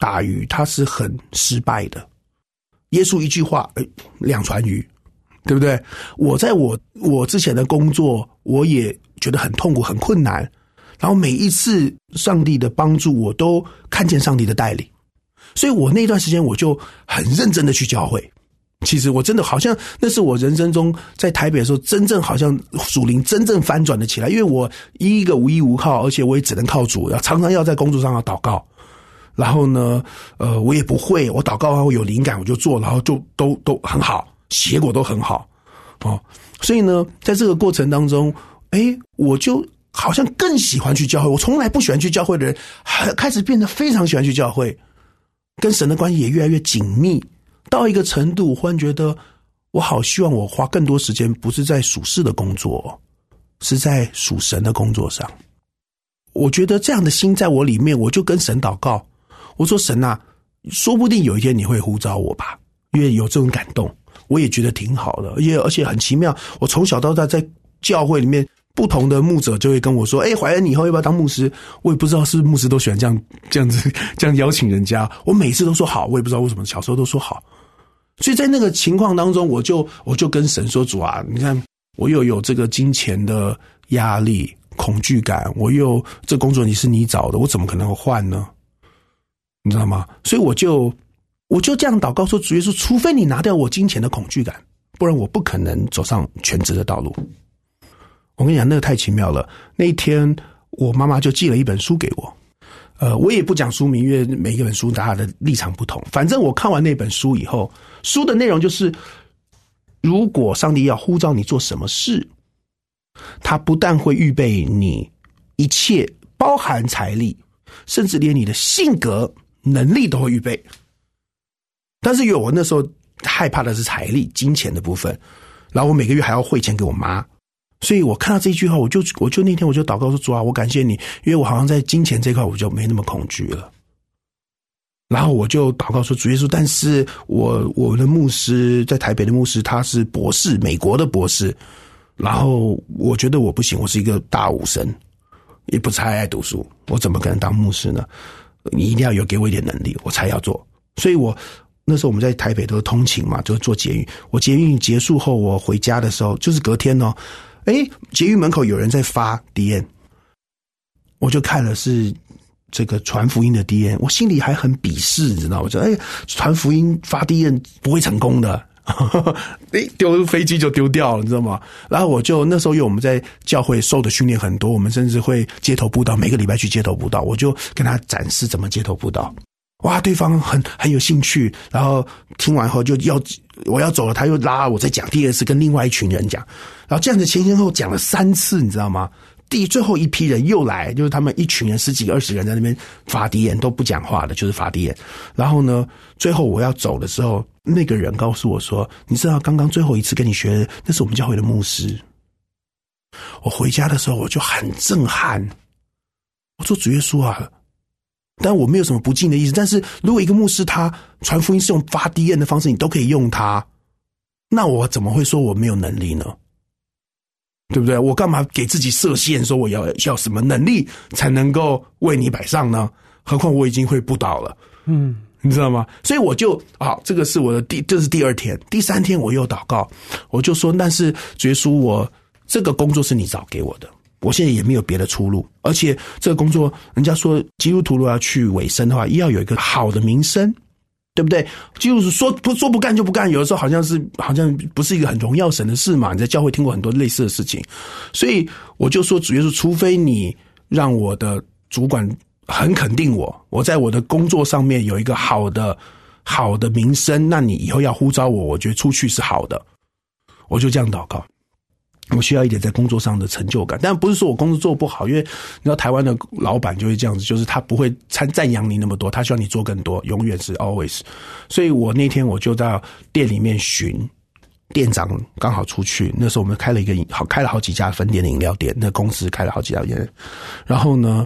打鱼它是很失败的。耶稣一句话，2船鱼，对不对？我在我之前的工作，我也觉得很痛苦很困难，然后每一次上帝的帮助我都看见上帝的带领，所以我那段时间我就很认真的去教会。其实我真的好像那是我人生中在台北的时候真正好像属灵真正翻转了起来，因为我一个无依无靠，而且我也只能靠主，常常要在工作上要祷告，然后呢我也不会，我祷告后有灵感我就做，然后就都很好，结果都很好所以呢在这个过程当中我就好像更喜欢去教会，我从来不喜欢去教会的人开始变得非常喜欢去教会，跟神的关系也越来越紧密，到一个程度，我忽然觉得我好希望我花更多时间不是在属世的工作，是在属神的工作上。我觉得这样的心在我里面，我就跟神祷告，我说神啊，说不定有一天你会呼召我吧，因为有这种感动，我也觉得挺好的，而且很奇妙，我从小到大在教会里面不同的牧者就会跟我说怀恩你以后要不要当牧师，我也不知道是牧师都喜欢这样邀请人家，我每次都说好，我也不知道为什么小时候都说好。所以在那个情况当中，我就跟神说，主啊，你看我又有这个金钱的压力恐惧感，我又这工作你找的，我怎么可能会换呢？你知道吗？所以我就这样祷告说，主耶稣，除非你拿掉我金钱的恐惧感，不然我不可能走上全职的道路。我跟你讲，那个太奇妙了。那一天我妈妈就寄了一本书给我，我也不讲书名，因为每一本书大家的立场不同。反正我看完那本书以后，书的内容就是，如果上帝要呼召你做什么事，他不但会预备你一切，包含财力，甚至连你的性格、能力都会预备。但是因为我那时候害怕的是财力、金钱的部分，然后我每个月还要汇钱给我妈。所以我看到这一句话，我就那天我就祷告说，主啊，我感谢你，因为我好像在金钱这块我就没那么恐惧了。然后我就祷告说，主耶稣，但是我的牧师在台北的牧师他是博士，美国的博士，然后我觉得我不行，我是一个大武生，也不太爱读书，我怎么可能当牧师呢？你一定要有给我一点能力，我才要做。所以我那时候我们在台北都是通勤嘛，就是坐捷运。我捷运结束后，我回家的时候，就是隔天捷运门口有人在发 DM， 我就看了是这个传福音的 DM， 我心里还很鄙视，你知道吗？我说传福音发 DM 不会成功的，丢飞机就丢掉了，你知道吗？然后我就那时候因为我们在教会受的训练很多，我们甚至会街头布道，每个礼拜去街头布道，我就跟他展示怎么街头布道。哇，对方很有兴趣，然后听完后我要走了，他又拉我再讲第二次，跟另外一群人讲，然后这样子前后讲了3次，你知道吗？最后一批人又来，就是他们一群人10几个20人在那边发DM，都不讲话的，就是发DM。然后呢，最后我要走的时候，那个人告诉我说，你知道刚刚最后一次跟你学的那是我们教会的牧师。我回家的时候我就很震撼，我说主耶稣啊，但我没有什么不敬的意思，但是如果一个牧师他传福音是用发 DM 的方式，你都可以用他，那我怎么会说我没有能力呢？对不对？我干嘛给自己设限，说我要什么能力才能够为你摆上呢？何况我已经会布道了，你知道吗？所以我就这个是我的这是第2天，第3天我又祷告，我就说，但是主耶稣，我这个工作是你找给我的，我现在也没有别的出路，而且这个工作，人家说基督徒如果要去委身的话，要有一个好的名声，对不对？就是说不干就不干，有的时候好像不是一个很荣耀神的事嘛。你在教会听过很多类似的事情，所以我就说，主耶稣，除非你让我的主管很肯定我在我的工作上面有一个好的名声，那你以后要呼召我觉得出去是好的。我就这样祷告。我需要一点在工作上的成就感，但不是说我工作做不好，因为你知道台湾的老板就会这样子，就是他不会赞扬你那么多，他希望你做更多，永远是 always。所以我那天我就到店里面巡，店长刚好出去，那时候我们开了好几家分店的饮料店，那公司开了好几家店，然后呢，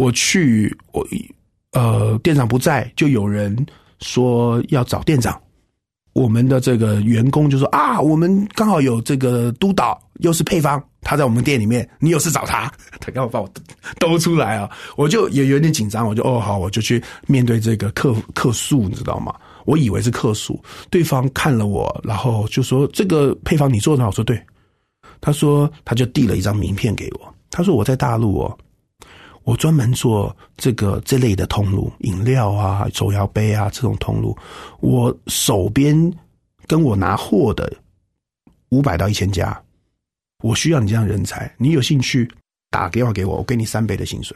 店长不在，就有人说要找店长。我们的这个员工就说我们刚好有这个督导，又是配方， 他在我们店里面，你有事找他，他刚好把我兜出来啊，我就也有点紧张，我就好，我就去面对这个客诉，你知道吗？我以为是客诉，对方看了我，然后就说这个配方你做的好，我说对，他说他就递了一张名片给我，他说我在大陆哦，我专门做这类的通路，饮料啊、手摇杯啊这种通路，我手边跟我拿货的500到1000家，我需要你这样人才，你有兴趣打电话给我，我给你3倍的薪水。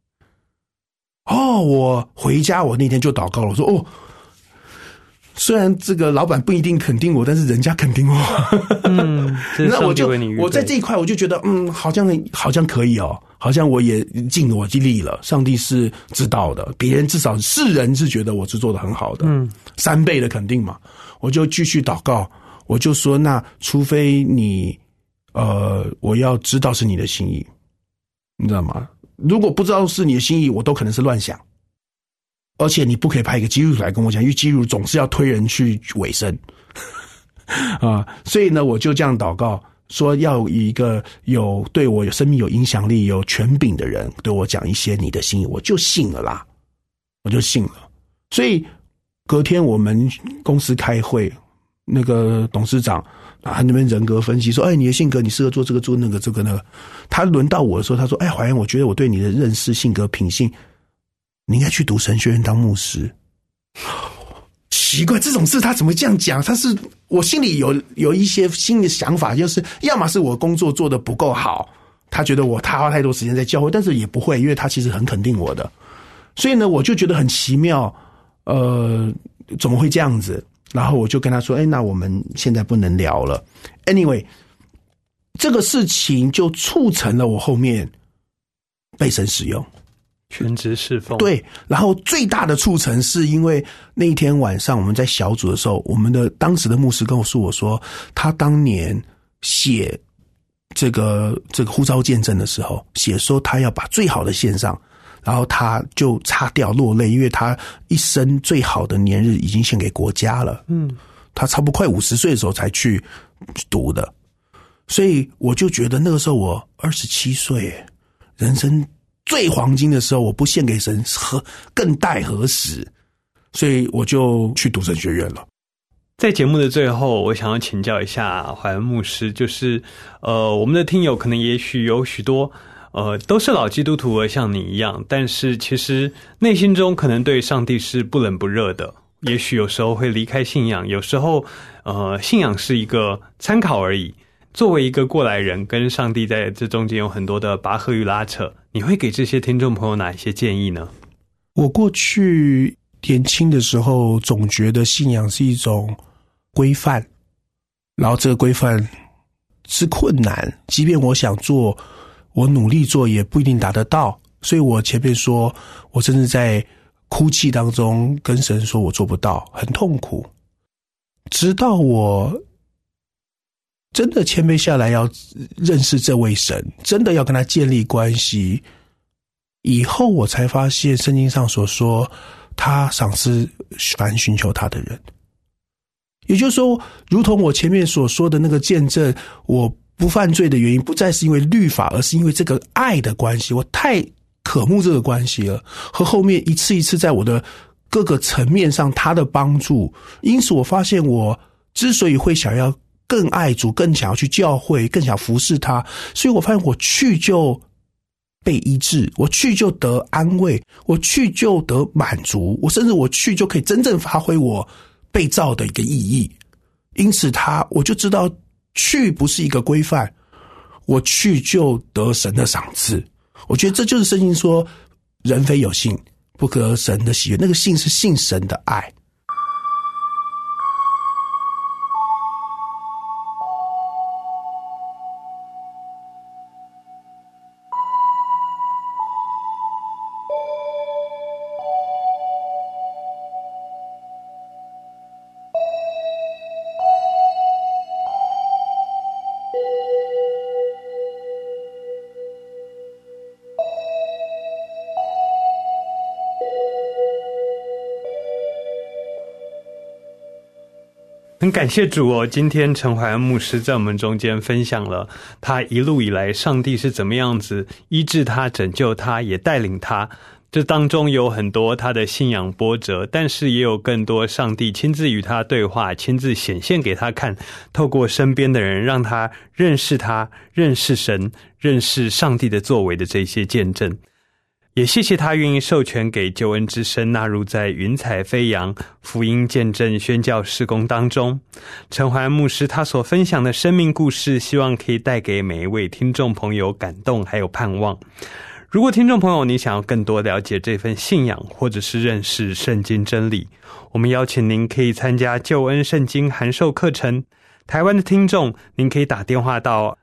我回家我那天就祷告了，我说虽然这个老板不一定肯定我，但是人家肯定我。那我在这一块我就觉得好像可以哦，好像我也尽我力了，上帝是知道的，别人至少世人是觉得我是做得很好的，3倍的肯定嘛，我就继续祷告，我就说那除非你我要知道是你的心意，你知道吗？如果不知道是你的心意，我都可能是乱想。而且你不可以派一个基督徒来跟我讲，因为基督徒总是要推人去委身所以呢，我就这样祷告，说要一个对我生命有影响力、有权柄的人对我讲一些你的心意，我就信了啦，我就信了。所以隔天我们公司开会，那个董事长他那边人格分析说，你的性格你适合做这个做那个这个那个。他轮到我的时候，他说，怀恩，我觉得我对你的认识、性格、品性，你应该去读神学院当牧师。奇怪，这种事他怎么这样讲？我心里有一些新的想法，就是要么是我工作做得不够好，他觉得他花太多时间在教会，但是也不会，因为他其实很肯定我的。所以呢，我就觉得很奇妙，怎么会这样子？然后我就跟他说，那我们现在不能聊了。Anyway， 这个事情就促成了我后面被神使用。 全职侍奉。 对，然后最大的促成是因为那一天晚上我们在小组的时候，我们的当时的牧师跟我说，他当年写这个呼召见证的时候，写说他要把最好的献上，然后他就擦掉落泪，因为他一生最好的年日已经献给国家了。他差不多快50岁的时候才去读的，所以我就觉得那个时候我27岁，人生最黄金的时候，我不献给神，更待何时？所以我就去读神学院了。 在节目的最后，我想要请教一下怀恩牧师，就是我们的听友可能也许有许多都是老基督徒，而像你一样，但是其实内心中可能对上帝是不冷不热的，也许有时候会离开信仰，有时候信仰是一个参考而已。作为一个过来人，跟上帝在这中间有很多的拔河与拉扯，你会给这些听众朋友哪一些建议呢？ 我过去年轻的时候总觉得信仰是一种规范，然后这个规范是困难，即便我想做，我努力做也不一定达得到。所以我前面说，我甚至在哭泣当中跟神说我做不到，很痛苦。直到我真的谦卑下来，要认识这位神，真的要跟他建立关系以后，我才发现圣经上所说他赏赐凡寻求他的人。也就是说，如同我前面所说的那个见证，我不犯罪的原因不再是因为律法，而是因为这个爱的关系，我太渴慕这个关系了，和后面一次一次在我的各个层面上他的帮助。因此我发现我之所以会想要更爱主，更想要去教会，更想服侍他，所以我发现我去就被医治，我去就得安慰，我去就得满足，我甚至我去就可以真正发挥我被造的一个意义。因此我就知道去不是一个规范，我去就得神的赏赐。我觉得这就是圣经说人非有信不可得神的喜悦，那个信是信神的爱。 很感谢主哦，今天陈怀恩牧师在我们中间分享了他一路以来上帝是怎么样子医治他、拯救他，也带领他。这当中有很多他的信仰波折，但是也有更多上帝亲自与他对话，亲自显现给他看，透过身边的人让他认识神，认识上帝的作为的这些见证。也谢谢他愿意授权给救恩之声纳入在云彩飞扬福音见证宣教事工当中。陈怀恩牧师他所分享的生命故事，希望可以带给每一位听众朋友感动还有盼望。如果听众朋友你想要更多了解这份信仰，或者是认识圣经真理，我们邀请您可以参加救恩圣经函授课程。台湾的听众您可以打电话到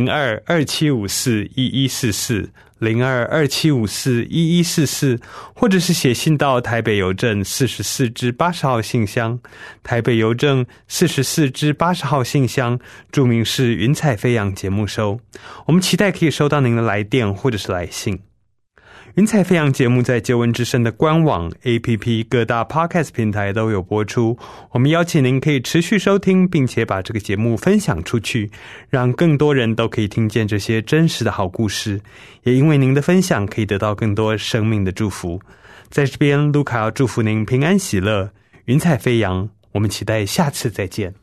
02-2754-1144 02-2754-1144，或者是写信到台北邮政44支80号信箱，台北邮政44支80号信箱，注明是云彩飞扬节目收。我们期待可以收到您的来电或者是来信。云彩飞扬节目在救恩之声的官网、APP 各大 Podcast 平台都有播出，我们邀请您可以持续收听，并且把这个节目分享出去，让更多人都可以听见这些真实的好故事，也因为您的分享可以得到更多生命的祝福。在这边卢卡要祝福您平安喜乐，云彩飞扬，我们期待下次再见。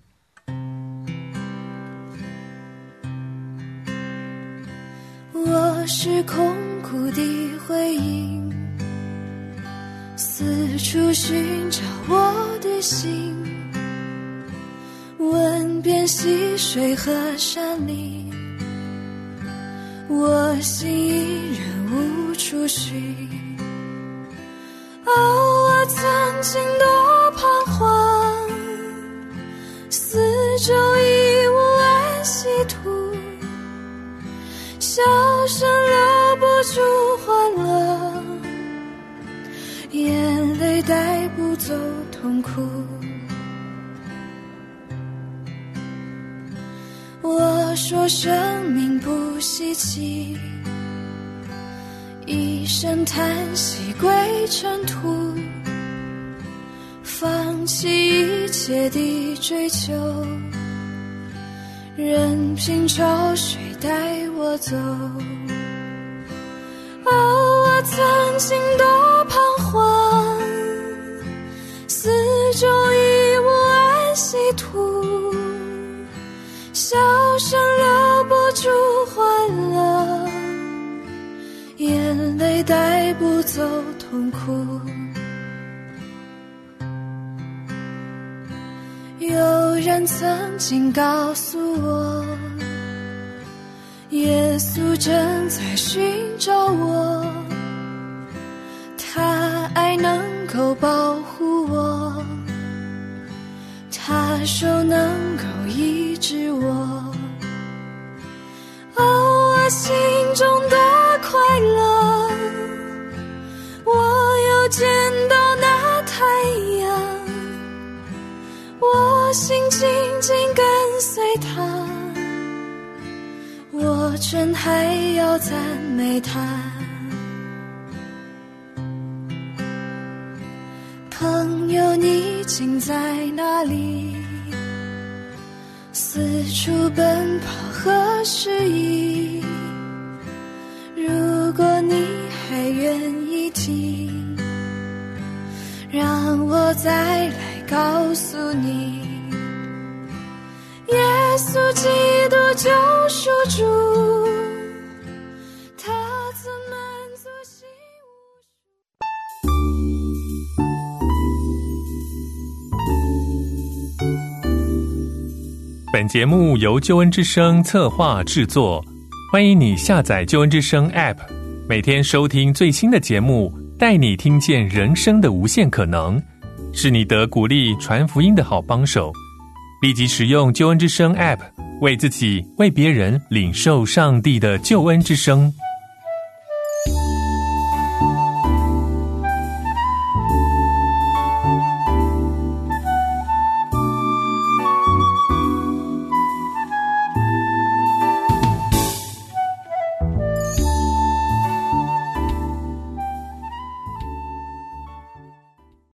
我是空谷的回音，四处寻找我的心，问遍溪水和山林，我心依然无处寻。我曾经多彷徨，四周已无安息土，笑声留不住欢乐，眼泪带不走痛苦。我说生命不稀奇，一声叹息归尘土，放弃一切的追求，任凭潮水带我走。我曾经多彷徨，四周已无安息土，笑声留不住欢乐，眼泪带不走痛苦。有人曾经告诉我，耶稣正在寻找我，他爱能够保护我，他手能够医治我。我心中多快乐，我又见到那太阳，我心紧紧跟随他，我真还要赞美他。朋友，你竟在哪里？四处奔跑何时已？如果你还愿意听，让我再来告诉你，耶稣基督救赎主，他曾满足心本节目由救恩之声策划制作，欢迎你下载救恩之声 App， 每天收听最新的节目，带你听见人生的无限可能，是你得鼓励传福音的好帮手。立即使用救恩之声 App， 为自己为别人领受上帝的救恩之声。